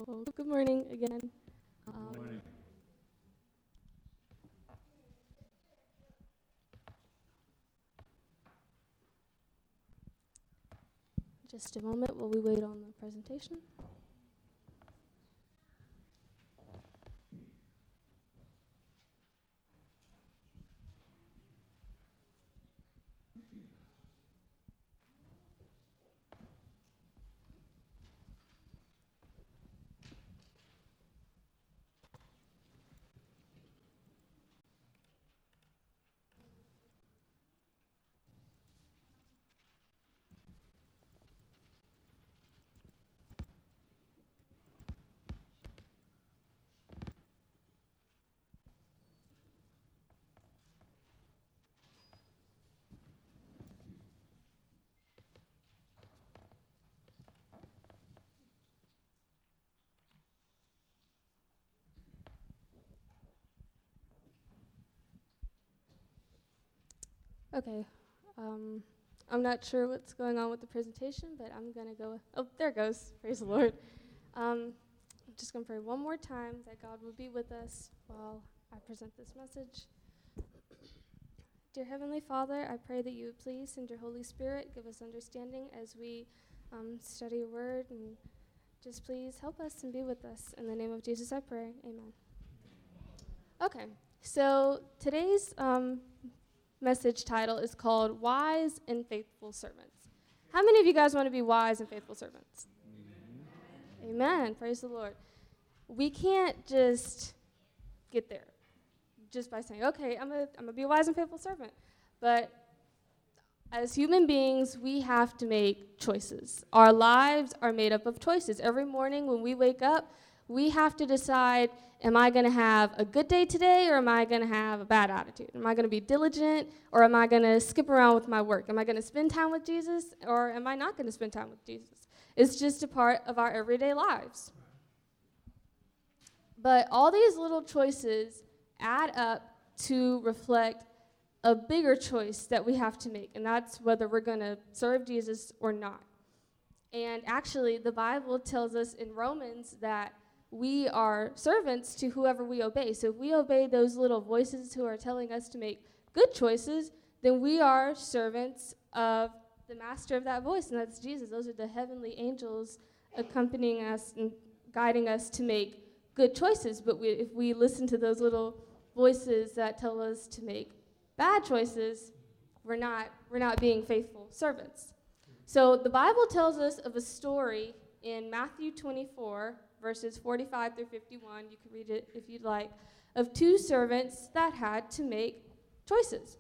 Well, good morning again. Good morning. Just a moment while we wait on the presentation. Okay. I'm not sure what's going on with the presentation, but I'm going to go. Oh, there it goes. Praise the Lord. I'm just going to pray one more time that God will be with us while I present this message. Dear Heavenly Father, I pray that you would please send your Holy Spirit, give us understanding as we study your word, and just please help us and be with us. In the name of Jesus I pray. Amen. Okay, so today's message title is called Wise and Faithful Servants. How many of you guys want to be wise and faithful servants? Amen. Praise the Lord. We can't just get there just by saying, okay, I'm gonna be a wise and faithful servant. But as human beings, we have to make choices. Our lives are made up of choices. Every morning when we wake up, we have to decide, am I going to have a good day today, or am I going to have a bad attitude? Am I going to be diligent, or am I going to skip around with my work? Am I going to spend time with Jesus, or am I not going to spend time with Jesus? It's just a part of our everyday lives. But all these little choices add up to reflect a bigger choice that we have to make, and that's whether we're going to serve Jesus or not. And actually, the Bible tells us in Romans that we are servants to whoever we obey. So if we obey those little voices who are telling us to make good choices, then we are servants of the master of that voice, and that's Jesus. Those are the heavenly angels accompanying us and guiding us to make good choices. But if we listen to those little voices that tell us to make bad choices, we're not being faithful servants. So the Bible tells us of a story in Matthew 24, verses 45 through 51, you can read it if you'd like, of two servants that had to make choices.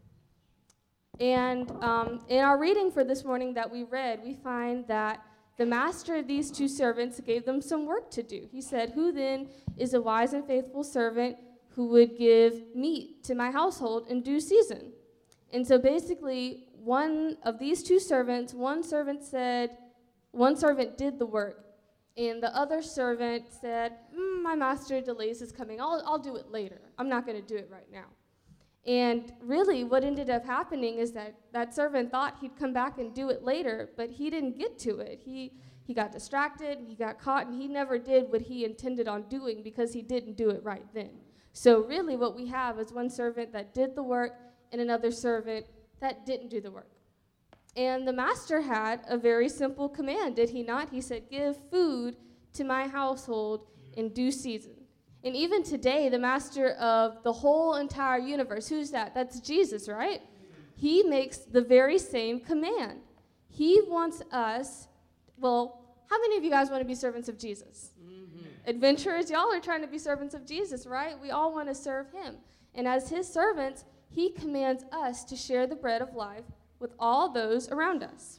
And in our reading for this morning that we read, we find that the master of these two servants gave them some work to do. He said, "Who then is a wise and faithful servant who would give meat to my household in due season?" And so basically, one of these two servants, one servant did the work, and the other servant said, my master delays his coming. I'll do it later. I'm not going to do it right now. And really what ended up happening is that servant thought he'd come back and do it later, but he didn't get to it. He got distracted, and he got caught, and he never did what he intended on doing because he didn't do it right then. So really what we have is one servant that did the work and another servant that didn't do the work. And the master had a very simple command, did he not? He said, "Give food to my household in due season." And even today, the master of the whole entire universe, who's that? That's Jesus, right? He makes the very same command. He wants us, well, how many of you guys want to be servants of Jesus? Mm-hmm. Adventurers, y'all are trying to be servants of Jesus, right? We all want to serve him. And as his servants, he commands us to share the bread of life with all those around us.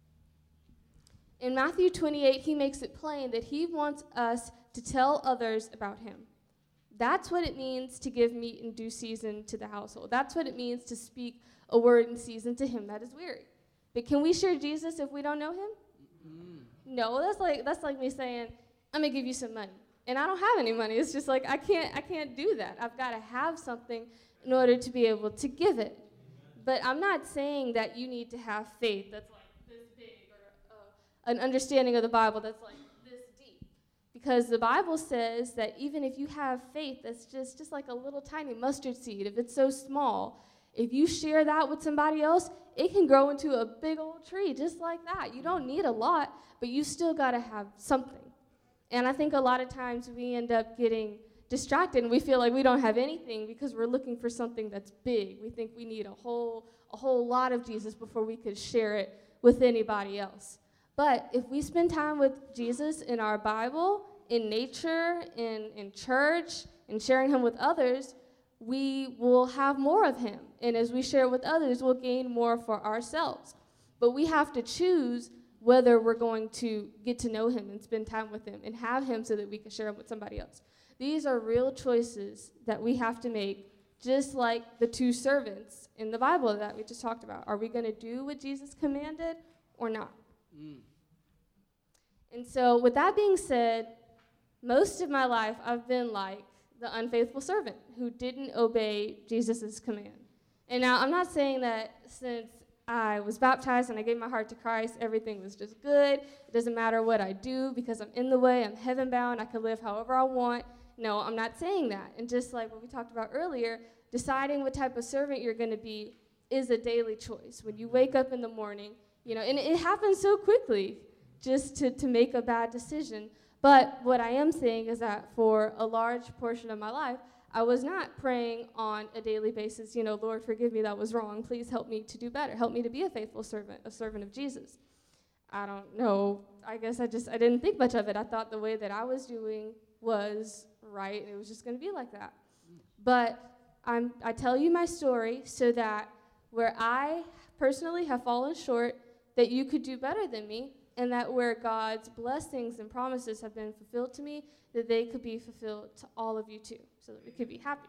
In Matthew 28, he makes it plain that he wants us to tell others about him. That's what it means to give meat in due season to the household. That's what it means to speak a word in season to him that is weary. But can we share Jesus if we don't know him? Mm-hmm. No, that's like me saying, I'm going to give you some money. And I don't have any money. It's just like I can't do that. I've got to have something in order to be able to give it. But I'm not saying that you need to have faith that's like this big or an understanding of the Bible that's like this deep. Because the Bible says that even if you have faith that's just like a little tiny mustard seed, if it's so small, if you share that with somebody else, it can grow into a big old tree just like that. You don't need a lot, but you still got to have something. And I think a lot of times we end up getting distracted and we feel like we don't have anything because we're looking for something that's big. We think we need a whole lot of Jesus before we could share it with anybody else. But if we spend time with Jesus in our Bible, in nature, in church, and sharing him with others, we will have more of him. And as we share it with others, we'll gain more for ourselves. But we have to choose whether we're going to get to know him and spend time with him and have him so that we can share him with somebody else. These are real choices that we have to make, just like the two servants in the Bible that we just talked about. Are we going to do what Jesus commanded or not? And so with that being said, most of my life I've been like the unfaithful servant who didn't obey Jesus' command. And now I'm not saying that since I was baptized and I gave my heart to Christ, everything was just good. It doesn't matter what I do because I'm in the way, I'm heaven bound, I can live however I want. No, I'm not saying that. And just like what we talked about earlier, deciding what type of servant you're going to be is a daily choice. When you wake up in the morning, and it happens so quickly just to make a bad decision. But what I am saying is that for a large portion of my life, I was not praying on a daily basis, Lord, forgive me, that was wrong. Please help me to do better. Help me to be a faithful servant, a servant of Jesus. I don't know. I guess I didn't think much of it. I thought the way that I was doing was right, and it was just going to be like that. But I tell you my story so that where I personally have fallen short, that you could do better than me, and that where God's blessings and promises have been fulfilled to me, that they could be fulfilled to all of you too, so that we could be happy.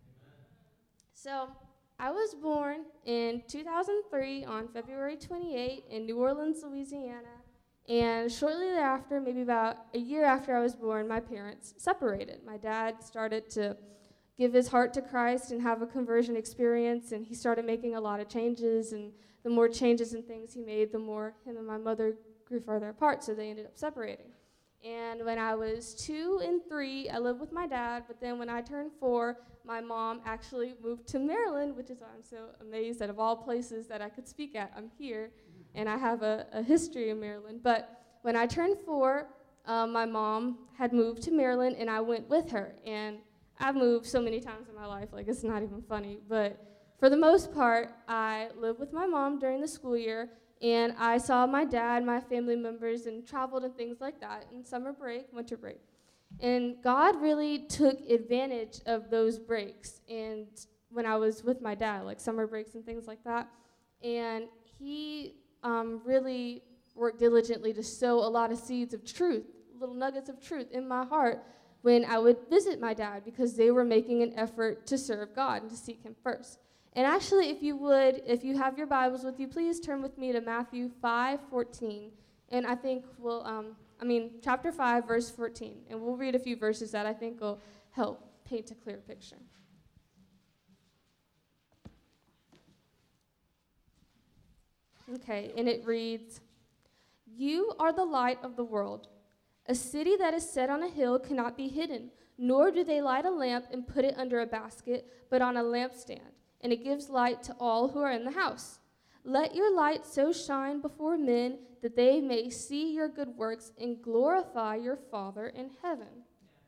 So I was born in 2003 on February 28 in New Orleans, Louisiana, and shortly thereafter, maybe about a year after I was born, my parents separated. My dad started to give his heart to Christ and have a conversion experience, and he started making a lot of changes, and the more changes and things he made, the more him and my mother grew farther apart, so they ended up separating. And when I was 2 and 3, I lived with my dad, but then when I turned 4, my mom actually moved to Maryland, which is why I'm so amazed that of all places that I could speak at, I'm here, and I have a history in Maryland. But when I turned 4, my mom had moved to Maryland, and I went with her. And I've moved so many times in my life, like it's not even funny, but for the most part, I lived with my mom during the school year, and I saw my dad, my family members, and traveled and things like that in summer break, winter break. And God really took advantage of those breaks, and when I was with my dad, like summer breaks and things like that, and he really worked diligently to sow a lot of seeds of truth, little nuggets of truth in my heart when I would visit my dad, because they were making an effort to serve God and to seek him first. And actually, if you have your Bibles with you, please turn with me to Matthew 5:14. And I think chapter 5, verse 14. And we'll read a few verses that I think will help paint a clear picture. Okay, and it reads, "You are the light of the world. A city that is set on a hill cannot be hidden, nor do they light a lamp and put it under a basket, but on a lampstand, and it gives light to all who are in the house. Let your light so shine before men that they may see your good works and glorify your Father in heaven."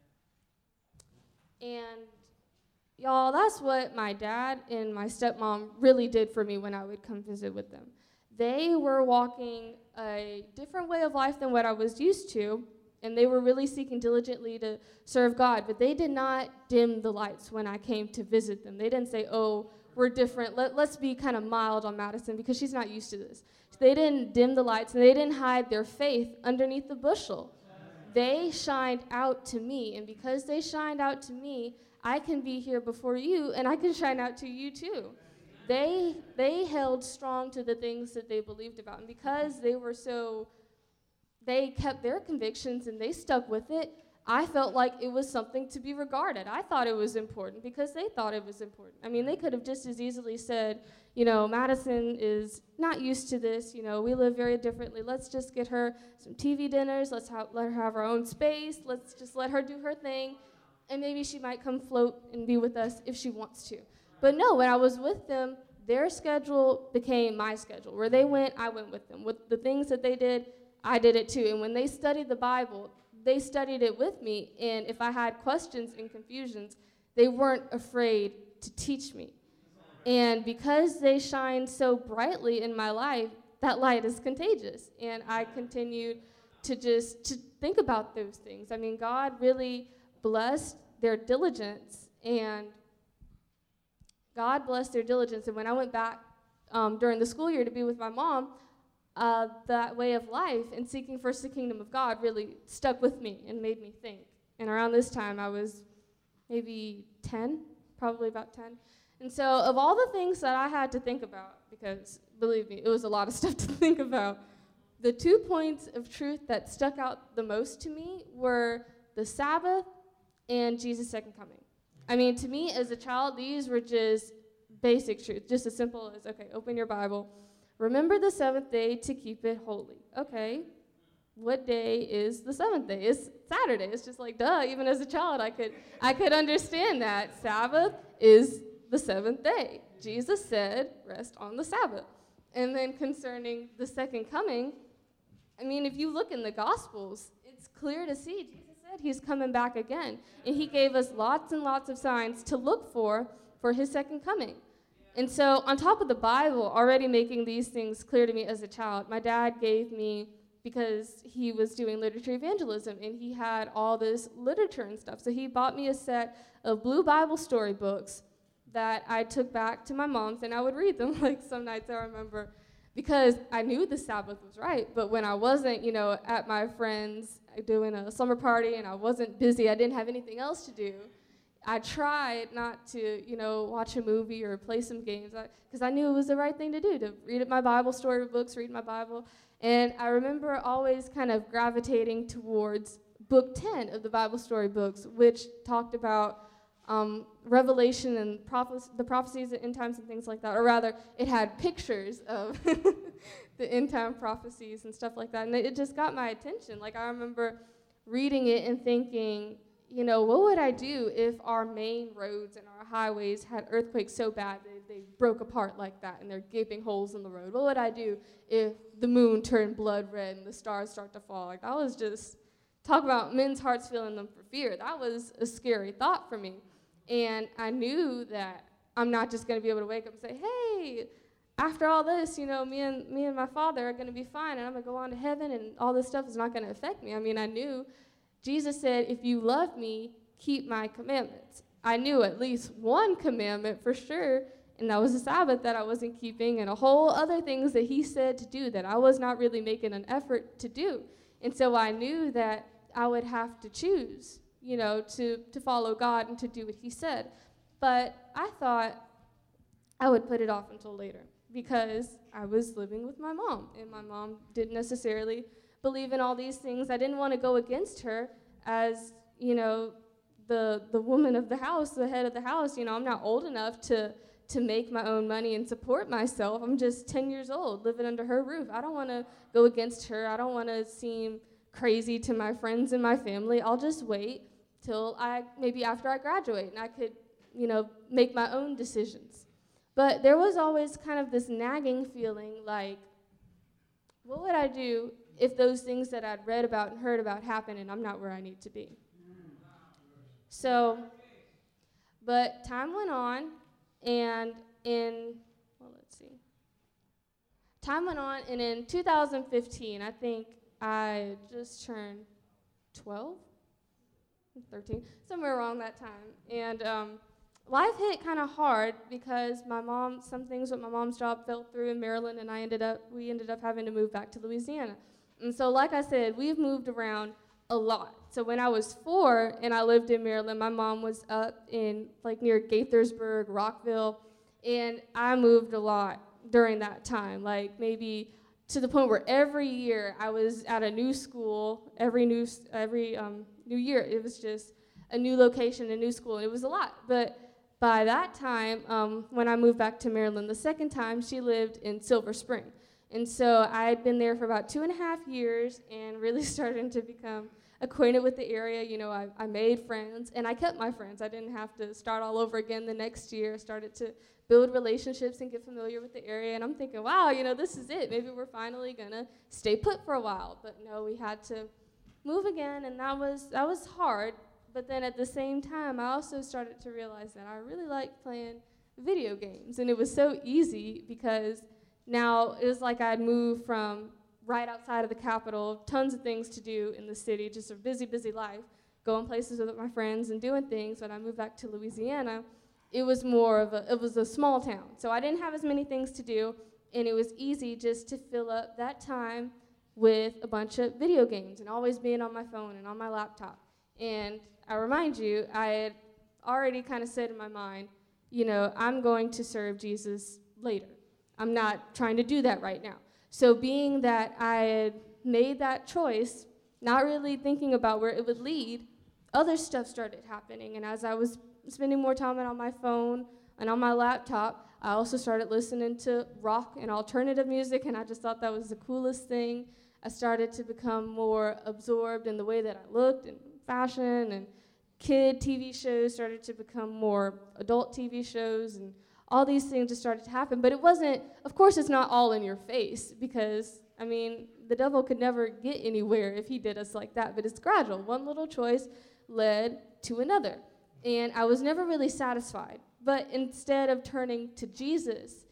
And y'all, that's what my dad and my stepmom really did for me when I would come visit with them. They were walking a different way of life than what I was used to, and they were really seeking diligently to serve God, but they did not dim the lights when I came to visit them. They didn't say, oh, we're different, let's be kind of mild on Madison because she's not used to this. They didn't dim the lights, and they didn't hide their faith underneath the bushel. They shined out to me, and because they shined out to me, I can be here before you, and I can shine out to you too. They held strong to the things that they believed about, and because they kept their convictions and they stuck with it, I felt like it was something to be regarded. I thought it was important because they thought it was important. I mean, they could have just as easily said, Madison is not used to this. We live very differently. Let's just get her some TV dinners. Let her have her own space. Let's just let her do her thing. And maybe she might come float and be with us if she wants to. But no, when I was with them, their schedule became my schedule. Where they went, I went with them. With the things that they did, I did it too. And when they studied the Bible, they studied it with me. And if I had questions and confusions, they weren't afraid to teach me. And because they shine so brightly in my life, that light is contagious. And I continued to think about those things. I mean, God really blessed their diligence, and when I went back during the school year to be with my mom, that way of life and seeking first the kingdom of God really stuck with me and made me think. And around this time, I was maybe 10, probably about 10. And so of all the things that I had to think about, because believe me, it was a lot of stuff to think about, the 2 points of truth that stuck out the most to me were the Sabbath and Jesus' second coming. I mean, to me as a child, these were just basic truths, just as simple as, okay, open your Bible. Remember the seventh day to keep it holy. Okay, what day is the seventh day? It's Saturday. It's just like, duh, even as a child, I could understand that. Sabbath is the seventh day. Jesus said, rest on the Sabbath. And then concerning the second coming, I mean, if you look in the Gospels, it's clear to see Jesus said he's coming back again. And he gave us lots and lots of signs to look for his second coming. And so on top of the Bible already making these things clear to me as a child, my dad gave me, because he was doing literature evangelism, and he had all this literature and stuff. So he bought me a set of blue Bible story books that I took back to my mom's, and I would read them, like some nights I remember, because I knew the Sabbath was right. But when I wasn't, at my friend's doing a slumber party and I wasn't busy, I didn't have anything else to do, I tried not to, watch a movie or play some games, because I knew it was the right thing to do, to read my Bible story books, read my Bible. And I remember always kind of gravitating towards book 10 of the Bible story books, which talked about Revelation and the prophecies of end times and things like that. Or rather, it had pictures of the end time prophecies and stuff like that. And it just got my attention. Like, I remember reading it and thinking, what would I do if our main roads and our highways had earthquakes so bad they broke apart like that and there are gaping holes in the road? What would I do if the moon turned blood red and the stars start to fall? Like, that was just, talk about men's hearts feeling them for fear. That was a scary thought for me. And I knew that I'm not just going to be able to wake up and say, hey, after all this, me and my Father are going to be fine, and I'm going to go on to heaven, and all this stuff is not going to affect me. I mean, I knew Jesus said, if you love me, keep my commandments. I knew at least one commandment for sure, and that was the Sabbath that I wasn't keeping, and a whole other things that he said to do that I was not really making an effort to do. And so I knew that I would have to choose, to follow God and to do what he said. But I thought I would put it off until later, because I was living with my mom, and my mom didn't necessarily believe in all these things. I didn't want to go against her as, the woman of the house, the head of the house. I'm not old enough to make my own money and support myself. I'm just 10 years old, living under her roof. I don't want to go against her. I don't want to seem crazy to my friends and my family. I'll just wait till maybe after I graduate, and I could, make my own decisions. But there was always kind of this nagging feeling like, what would I do if those things that I'd read about and heard about happen and I'm not where I need to be? So, but time went on, and in 2015, I think I just turned 12, 13, somewhere around that time. And life hit kind of hard because some things with my mom's job fell through in Maryland, and we ended up having to move back to Louisiana. And so, like I said, we've moved around a lot. So when I was 4 and I lived in Maryland, my mom was up in near Gaithersburg, Rockville, and I moved a lot during that time, maybe to the point where every year I was at a new school. Every new year it was just a new location, a new school, and it was a lot. But by that time, when I moved back to Maryland the second time, she lived in Silver Spring. And so I had been there for about 2.5 years and really starting to become acquainted with the area. You know, I made friends, and I kept my friends. I didn't have to start all over again the next year. I started to build relationships and get familiar with the area, and I'm thinking, wow, you know, this is it. Maybe we're finally gonna stay put for a while. But no, we had to move again, and that was hard. But then at the same time, I also started to realize that I really liked playing video games, and it was so easy because now it was like I'd moved from right outside of the capital, tons of things to do in the city, just a busy, busy life, going places with my friends and doing things. When I moved back to Louisiana, it was a small town. So I didn't have as many things to do, and it was easy just to fill up that time with a bunch of video games and always being on my phone and on my laptop. And I remind you, I had already kind of said in my mind, you know, I'm going to serve Jesus later. I'm not trying to do that right now. So being that I had made that choice, not really thinking about where it would lead, other stuff started happening. And as I was spending more time on my phone and on my laptop, I also started listening to rock and alternative music, and I just thought that was the coolest thing. I started to become more absorbed in the way that I looked and fashion, and kid TV shows started to become more adult TV shows, and all these things just started to happen. But it wasn't, of course, it's not all in your face, because, I mean, the devil could never get anywhere if he did us like that, but it's gradual. One little choice led to another, and I was never really satisfied. But instead of turning to Jesus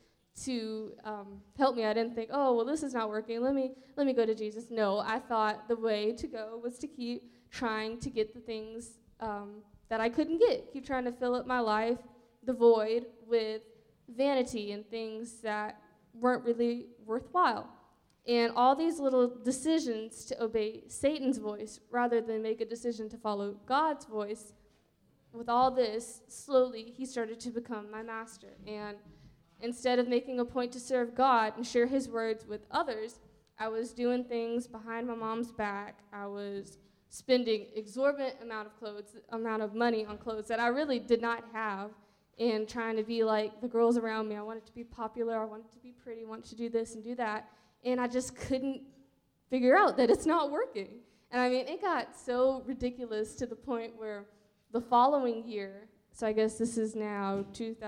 to help me, I didn't think, oh, well, this is not working, let me go to Jesus. No, I thought the way to go was to keep trying to get the things that I couldn't get, keep trying to fill up my life, the void, with vanity and things that weren't really worthwhile. And all these little decisions to obey Satan's voice rather than make a decision to follow God's voice, with all this, slowly he started to become my master. And instead of making a point to serve God and share his words with others, I was doing things behind my mom's back. I was spending exorbitant amount of money on clothes that I really did not have, and trying to be like the girls around me. I wanted to be popular, I wanted to be pretty, wanted to do this and do that, and I just couldn't figure out that it's not working. And I mean, it got so ridiculous to the point where the following year, so I guess this is now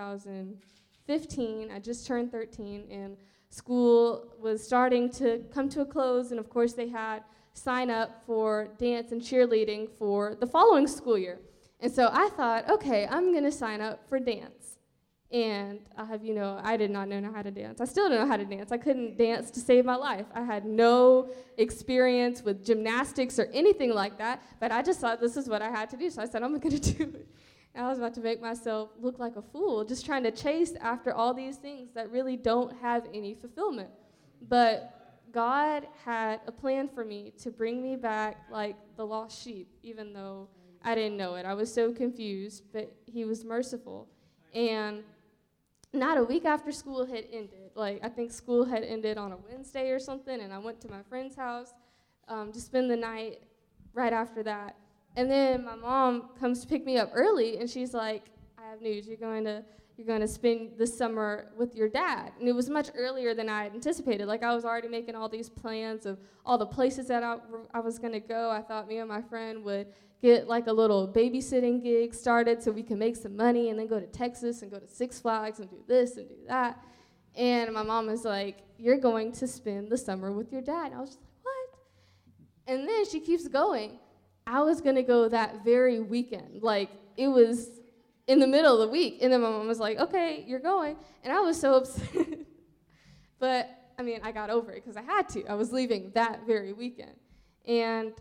2015, I just turned 13, and school was starting to come to a close, and of course they had sign up for dance and cheerleading for the following school year. And so I thought, okay, I'm gonna sign up for dance. And I did not know how to dance. I still don't know how to dance. I couldn't dance to save my life. I had no experience with gymnastics or anything like that, but I just thought this is what I had to do. So I said, I'm gonna do it. And I was about to make myself look like a fool, just trying to chase after all these things that really don't have any fulfillment. But God had a plan for me to bring me back like the lost sheep, even though I didn't know it. I was so confused, but he was merciful. And not a week after school had ended, I think school had ended on a Wednesday or something, and I went to my friend's house to spend the night right after that. And then my mom comes to pick me up early, and she's like, I have news. You're going to spend the summer with your dad. And it was much earlier than I had anticipated. I was already making all these plans of all the places that I was going to go. I thought me and my friend would get a little babysitting gig started so we can make some money and then go to Texas and go to Six Flags and do this and do that. And my mom was like, you're going to spend the summer with your dad. And I was just like, what? And then she keeps going. I was going to go that very weekend. It was in the middle of the week. And then my mom was like, okay, you're going. And I was so upset. But, I got over it because I had to. I was leaving that very weekend. And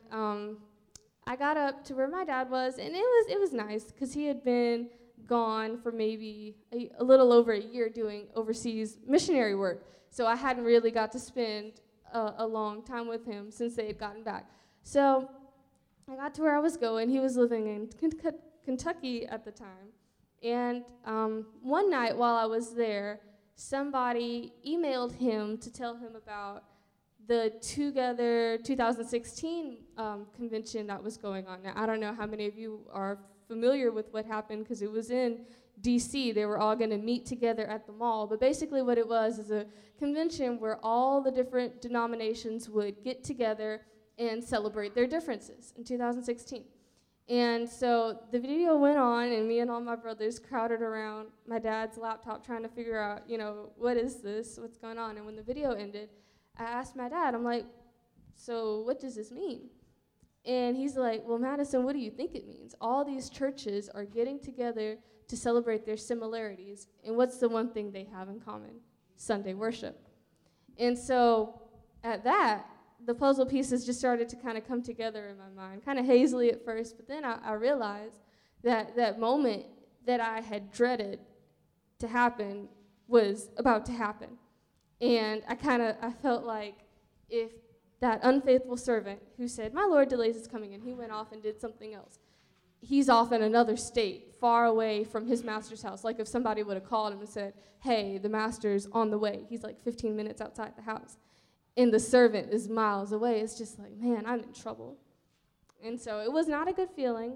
I got up to where my dad was, and it was nice because he had been gone for maybe a little over a year doing overseas missionary work. So I hadn't really got to spend a long time with him since they had gotten back. So I got to where I was going. He was living in Kentucky at the time. And one night while I was there, somebody emailed him to tell him about the Together 2016 convention that was going on. Now, I don't know how many of you are familiar with what happened because it was in D.C. They were all going to meet together at the mall. But basically what it was is a convention where all the different denominations would get together and celebrate their differences in 2016. And so the video went on, and me and all my brothers crowded around my dad's laptop trying to figure out, what is this? What's going on? And when the video ended, I asked my dad, I'm like, so what does this mean? And he's like, well, Madison, what do you think it means? All these churches are getting together to celebrate their similarities. And what's the one thing they have in common? Sunday worship. And so at that, the puzzle pieces just started to kind of come together in my mind, kind of hazily at first, but then I realized that that moment that I had dreaded to happen was about to happen. And I felt like if that unfaithful servant who said, my Lord delays his coming, and he went off and did something else, he's off in another state, far away from his master's house. Like if somebody would have called him and said, hey, the master's on the way. He's like 15 minutes outside the house. And the servant is miles away. It's just like, man, I'm in trouble. And so it was not a good feeling.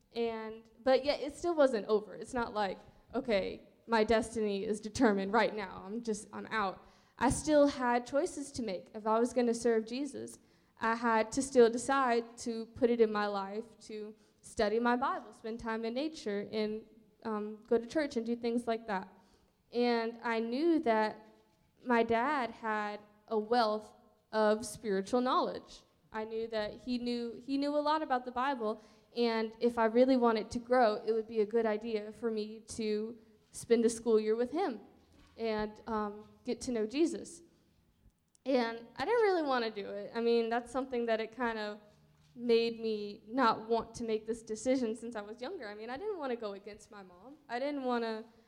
But yet it still wasn't over. It's not like, okay, my destiny is determined right now. I'm out. I still had choices to make. If I was going to serve Jesus, I had to still decide to put it in my life, to study my Bible, spend time in nature, and go to church and do things like that. And I knew that my dad had a wealth of spiritual knowledge. I knew that he knew a lot about the Bible, and if I really wanted to grow, it would be a good idea for me to spend a school year with him and get to know Jesus. And I didn't really want to do it. I mean, that's something that it kind of made me not want to make this decision since I was younger. I mean, I didn't want to go against my mom. I didn't want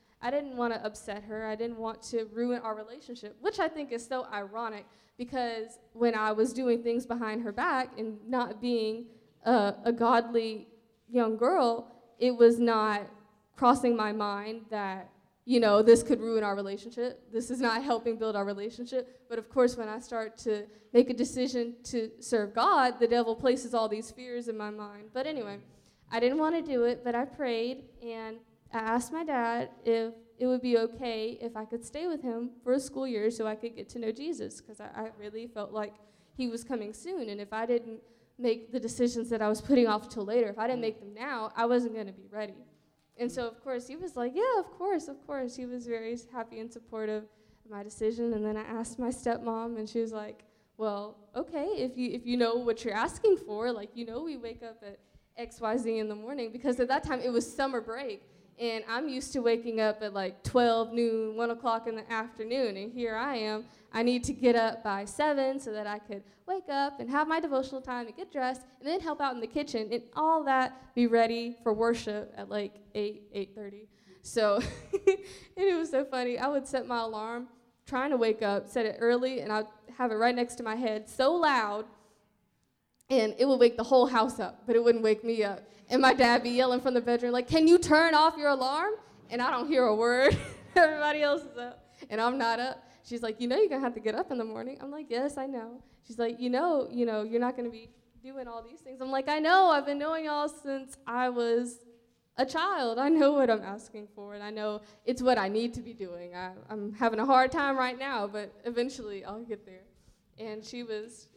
to upset her. I didn't want to ruin our relationship, which I think is so ironic because when I was doing things behind her back and not being a godly young girl, it was not crossing my mind that, this could ruin our relationship. This is not helping build our relationship. But of course, when I start to make a decision to serve God, the devil places all these fears in my mind. But anyway, I didn't want to do it, but I prayed, and I asked my dad if it would be okay if I could stay with him for a school year so I could get to know Jesus, because I really felt like he was coming soon. And if I didn't make the decisions that I was putting off till later, if I didn't make them now, I wasn't going to be ready. And so, of course, he was like, yeah, of course. He was very happy and supportive of my decision. And then I asked my stepmom, and she was like, well, okay, if you know what you're asking for, we wake up at XYZ in the morning, because at that time it was summer break. And I'm used to waking up at 12 noon, 1 o'clock in the afternoon, and here I am. I need to get up by 7 so that I could wake up and have my devotional time and get dressed and then help out in the kitchen and all that, be ready for worship at 8:30. So, and it was so funny. I would set my alarm, trying to wake up, set it early, and I'd have it right next to my head so loud, and it would wake the whole house up, but it wouldn't wake me up. And my dad be yelling from the bedroom, like, can you turn off your alarm? And I don't hear a word. Everybody else is up, and I'm not up. She's like, you're going to have to get up in the morning. I'm like, yes, I know. She's like, you're not going to be doing all these things. I'm like, I know. I've been knowing y'all since I was a child. I know what I'm asking for, and I know it's what I need to be doing. I'm having a hard time right now, but eventually I'll get there. And she was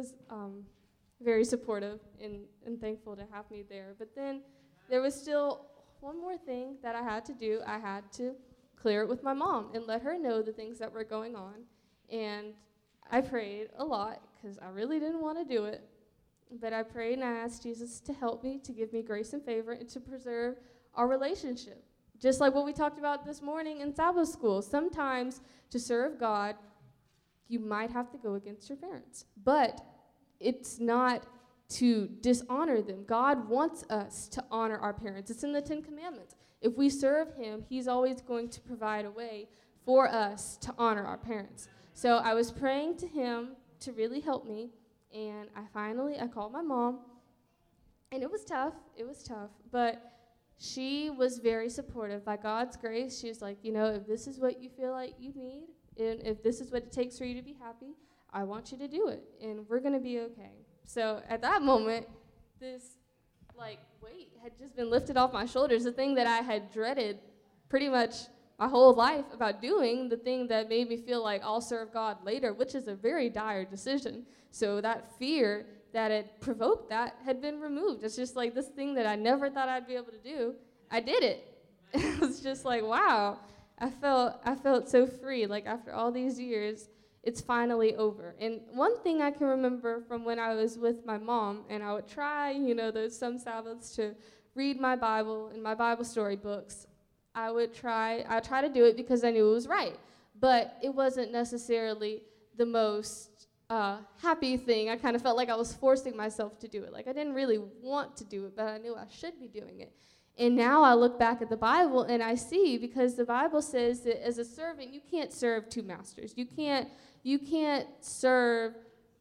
very supportive and thankful to have me there. But then there was still one more thing that I had to do. I had to clear it with my mom and let her know the things that were going on. And I prayed a lot because I really didn't want to do it. But I prayed and I asked Jesus to help me, to give me grace and favor, and to preserve our relationship. Just like what we talked about this morning in Sabbath school. Sometimes to serve God, you might have to go against your parents. But it's not to dishonor them. God wants us to honor our parents. It's in the 10 Commandments. If we serve him, he's always going to provide a way for us to honor our parents. So I was praying to him to really help me, and I called my mom, and it was tough. But she was very supportive. By God's grace, she was like, if this is what you feel like you need, and if this is what it takes for you to be happy, I want you to do it, and we're going to be okay. So at that moment, this weight had just been lifted off my shoulders. The thing that I had dreaded pretty much my whole life about doing the thing that made me feel like I'll serve God later, which is a very dire decision. So that fear that it provoked that had been removed. It's just like this thing that I never thought I'd be able to do, I did it. It was just like, wow, I felt so free. Like after all these years, it's finally over. And one thing I can remember from when I was with my mom, and I would try, those some Sabbaths to read my Bible and my Bible story books. I try to do it because I knew it was right. But it wasn't necessarily the most happy thing. I kind of felt like I was forcing myself to do it. Like I didn't really want to do it, but I knew I should be doing it. And now I look back at the Bible and I see, because the Bible says that as a servant, you can't serve two masters. You can't serve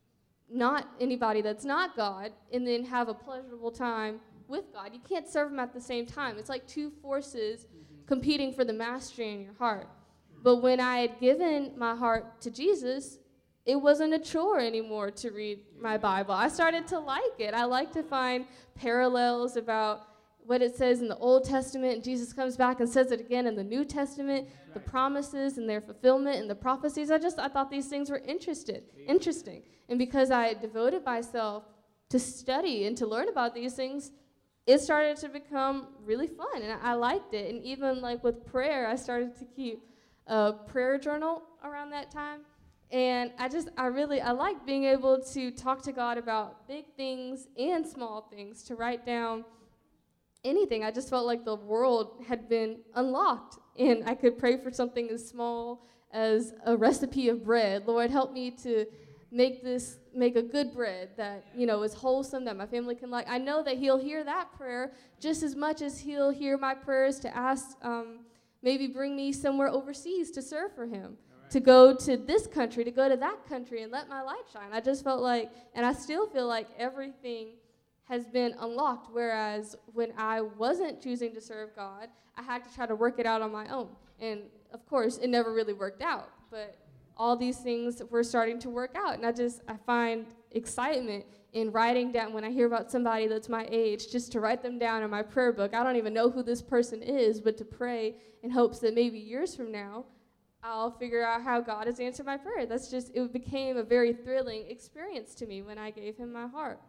not anybody that's not God and then have a pleasurable time with God. You can't serve him at the same time. It's like two forces competing for the mastery in your heart. But when I had given my heart to Jesus, it wasn't a chore anymore to read my Bible. I started to like it. I like to find parallels about what it says in the Old Testament, and Jesus comes back and says it again in the New Testament, the promises and their fulfillment and the prophecies. I thought these things were interesting. And because I devoted myself to study and to learn about these things, it started to become really fun, and I liked it. And even like with prayer, I started to keep a prayer journal around that time. And I like being able to talk to God about big things and small things, to write down anything. I just felt like the world had been unlocked, and I could pray for something as small as a recipe of bread. Lord, help me to make a good bread that, is wholesome, that my family can like. I know that he'll hear that prayer just as much as he'll hear my prayers to ask, maybe bring me somewhere overseas to serve for him. To go to this country, to go to that country, and let my light shine. I just felt like, and I still feel like everything has been unlocked, whereas when I wasn't choosing to serve God, I had to try to work it out on my own. And, of course, it never really worked out. But all these things were starting to work out, and I find excitement in writing down, when I hear about somebody that's my age, just to write them down in my prayer book. I don't even know who this person is, but to pray in hopes that maybe years from now, I'll figure out how God has answered my prayer. It became a very thrilling experience to me when I gave him my heart.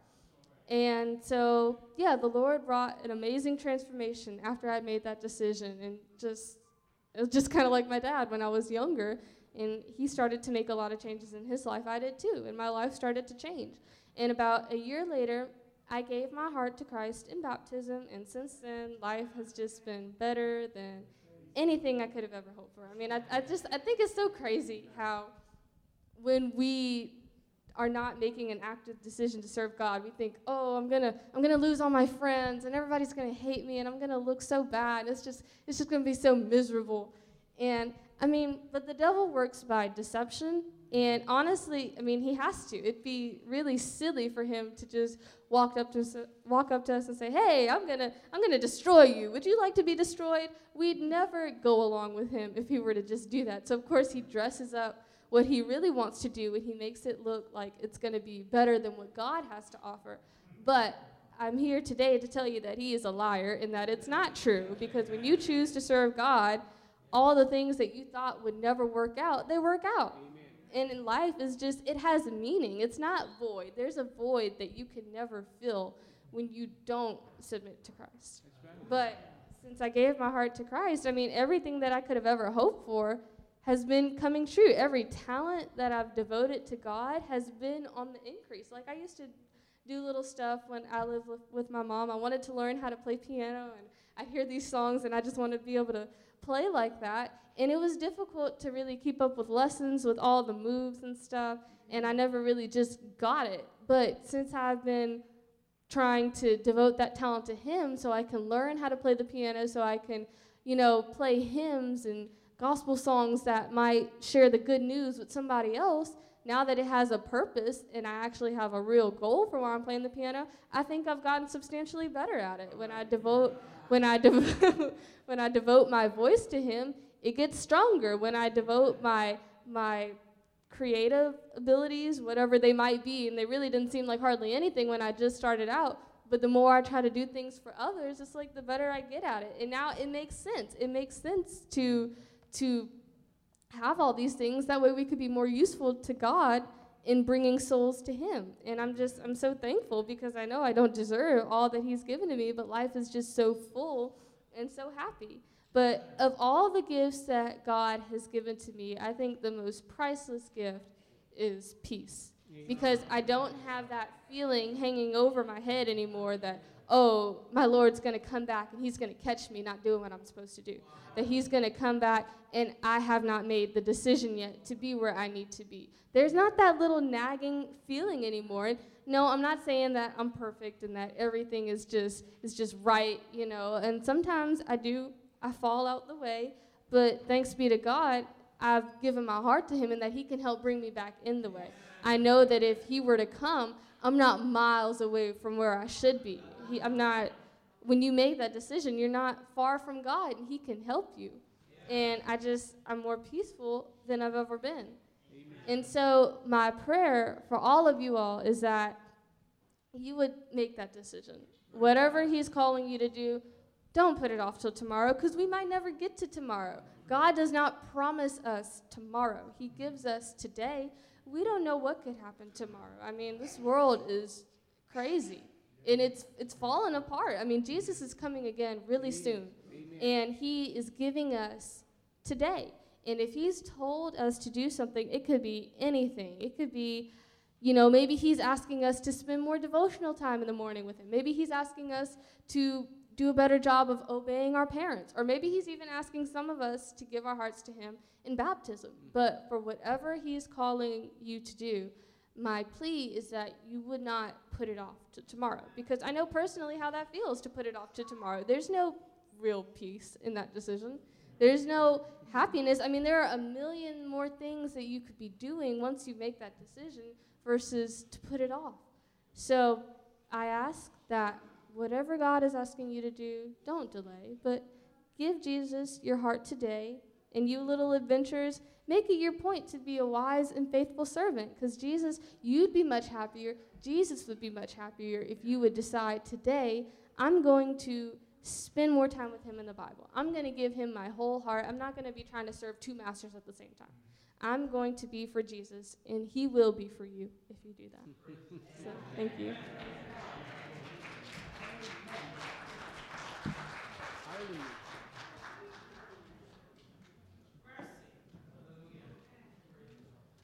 And so, the Lord wrought an amazing transformation after I made that decision. And it was just kind of like my dad when I was younger. And he started to make a lot of changes in his life. I did too. And my life started to change. And about a year later, I gave my heart to Christ in baptism. And since then, life has just been better than anything I could have ever hoped for. I mean, I think it's so crazy how when we are not making an active decision to serve God, we think, oh, I'm gonna lose all my friends, and everybody's gonna hate me, and I'm gonna look so bad. It's just gonna be so miserable. And but the devil works by deception. And honestly, he has to. It'd be really silly for him to just walk up to us and say, "Hey, I'm gonna destroy you. Would you like to be destroyed?" We'd never go along with him if he were to just do that. So of course he dresses up what he really wants to do, and he makes it look like it's gonna be better than what God has to offer. But I'm here today to tell you that he is a liar and that it's not true, because when you choose to serve God, all the things that you thought would never work out, they work out. Amen. And in life, it has a meaning. It's not void. There's a void that you can never fill when you don't submit to Christ. Right. But since I gave my heart to Christ, everything that I could have ever hoped for has been coming true. Every talent that I've devoted to God has been on the increase. Like I used to do little stuff when I lived with my mom. I wanted to learn how to play piano, and I'd hear these songs, and I just wanted to be able to play like that. And it was difficult to really keep up with lessons, with all the moves and stuff, and I never really just got it. But since I've been trying to devote that talent to him so I can learn how to play the piano, so I can, play hymns and gospel songs that might share the good news with somebody else, now that it has a purpose and I actually have a real goal for why I'm playing the piano, I think I've gotten substantially better at it. When I devote my voice to him, it gets stronger. When I devote my creative abilities, whatever they might be, and they really didn't seem like hardly anything when I just started out, But the more I try to do things for others, it's like the better I get at it. And now it makes sense. It makes sense to have all these things. That way we could be more useful to God in bringing souls to him. And I'm so thankful, because I know I don't deserve all that he's given to me, but life is just so full and so happy. But of all the gifts that God has given to me, I think the most priceless gift is peace. Because I don't have that feeling hanging over my head anymore that, oh, my Lord's going to come back and he's going to catch me not doing what I'm supposed to do. That he's going to come back and I have not made the decision yet to be where I need to be. There's not that little nagging feeling anymore. And no, I'm not saying that I'm perfect and that everything is just right, you know. And sometimes I fall out the way, but thanks be to God, I've given my heart to him and that he can help bring me back in the way. I know that if he were to come, I'm not miles away from where I should be. When you make that decision, you're not far from God, and he can help you. And I'm more peaceful than I've ever been. Amen. And so my prayer for all of you all is that you would make that decision. Whatever he's calling you to do, don't put it off till tomorrow, because we might never get to tomorrow. God does not promise us tomorrow. He gives us today. We don't know what could happen tomorrow. I mean, this world is crazy, and it's falling apart. I mean, Jesus is coming again really soon, and he is giving us today. And if he's told us to do something, it could be anything. It could be, maybe he's asking us to spend more devotional time in the morning with him. Maybe he's asking us to do a better job of obeying our parents. Or maybe he's even asking some of us to give our hearts to him in baptism. But for whatever he's calling you to do, my plea is that you would not put it off to tomorrow. Because I know personally how that feels to put it off to tomorrow. There's no real peace in that decision. There's no happiness. I mean, there are a million more things that you could be doing once you make that decision versus to put it off. So I ask that whatever God is asking you to do, don't delay, but give Jesus your heart today. And you little adventurers, make it your point to be a wise and faithful servant, because Jesus, you'd be much happier. Jesus would be much happier if you would decide today, I'm going to spend more time with him in the Bible. I'm going to give him my whole heart. I'm not going to be trying to serve two masters at the same time. I'm going to be for Jesus, and he will be for you if you do that. So, thank you. Hallelujah.